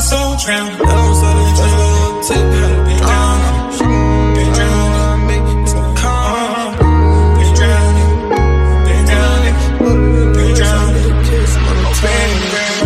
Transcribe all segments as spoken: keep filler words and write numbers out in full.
soul drowning. That don't start to drown. Take her, been drowning. Been drowning. Make it calm. Been drowning. Been drowning. Been drowning. Been drowning.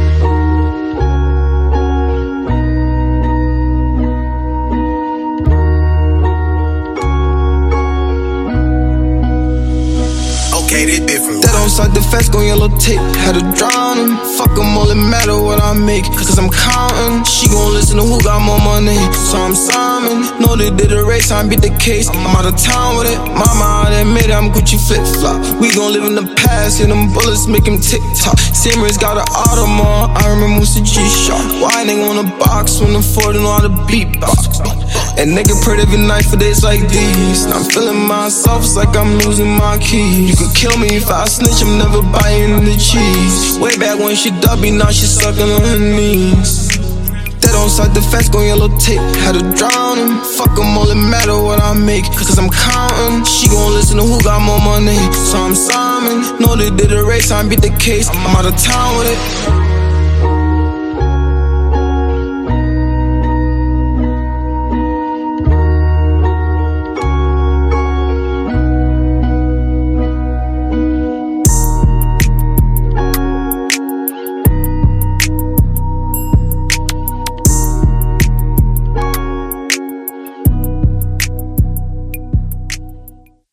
That don't start the fast, gon' yellow tape. Had to drown him. Fuck em, all it matter what I make. Cause I'm counting. She gon' listen to who got more money. So I'm Simon. Know they did a race, I beat the case. I'm out of town with it. Mama, I admit it, I'm Gucci flip flop. We gon' live in the past, and them bullets make him tick tock. Simmer's got an Audemars. I remember Musa G-Shock. Why ain't on the box when the Ford know how to beatbox? And nigga prayed every night for days like these. Now I'm feeling myself, it's like I'm losing my keys. You could kill me if I snitch, I'm never buying the cheese. Way back when she dubbed me, now she sucking on her knees. That don't start the fast, gon' yellow tape. Had to drown him. Fuck em, all it matter what I make. Cause I'm counting. She gon' listen to who got more money. So I'm Simon. Know they did a race, I beat the case. I'm out of town with it.